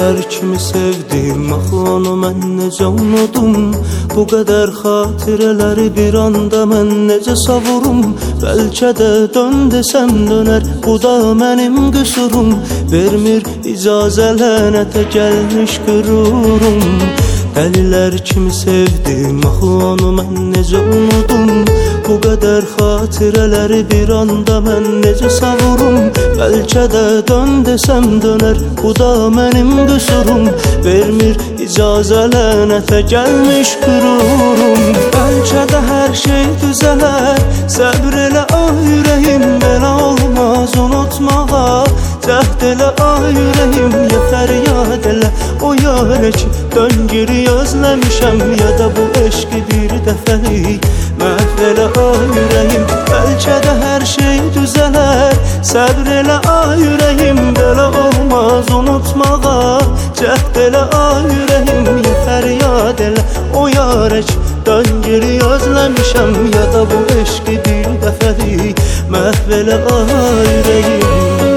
Dəlilər kimi sevdim, axı onu mən necə unudum? Bu qədər xatirələri bir anda mən necə savurum? Bəlkə də dön desəm dönər, bu da mənim qüsurum. Vermir icazə lənətə gəlmiş qürurum. Dəlilər kimi sevdim, axı onu mən necə unudum? Bu qədər xatirələri bir anda mən necə savurum? Bəlkə də dön desəm dönər, bu da mənim qüsurum. Vermir icazə lənətə gəlmiş qürurum. Bəlkə də hər şey düzələr, səbr elə ah ürəyim, belə olmaz unutmağa. Cəhd elə ah ürəyim, ya fəryad elə o yarə ki, dön geri özləmişəm, ya da bu eşqi bir dəfəlik məhv elə ah ürəyim. Bəlkə də hər şey düzələr, səbr elə ah ürəyim, belə olmaz unutmağa. Cəhd elə ah ürəyim, ya fəryad elə o yarə ki, dön geri özləmişəm, ya da bu eşqi bir dəfəlik məhv elə ah ürəyim.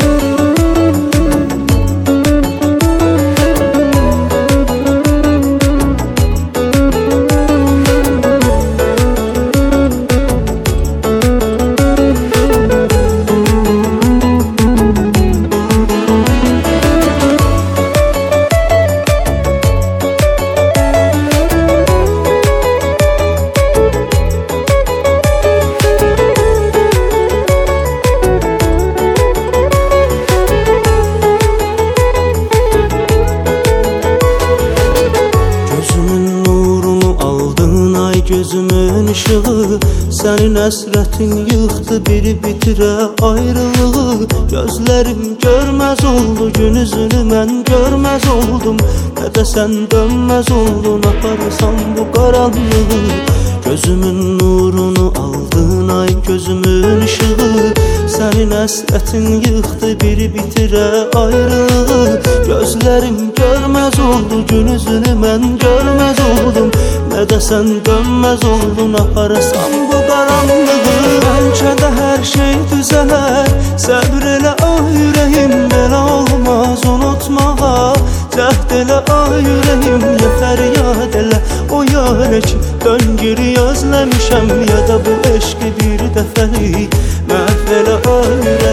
Gözümün ışığı, sənin əsrətin yıxdı biri bitirə ayrılığı. Gözlərim görməz oldu, gün üzünü mən görməz oldum. Nə də sən dönməz oldun, aparsan bu qaranlığı. Gözümün nurunu aldın ay gözümün ışığı, sənin əsrətin yıxdı biri bitirə ayrılığı. Gözlərim görməz oldu, gün üzünü mən görməz oldum. Nə də sən dönməz oldun, aparsan bu qaranlığı. Bəlkə də hər şey düzələr, səbr elə ah ürəyim, belə olmaz unutmağa. Cəhd elə ah ürəyim, ya fəryad elə o yarə ki, dön geri özləmişəm, ya da bu eşqi bir dəfəlik məhv elə ah ürəyim.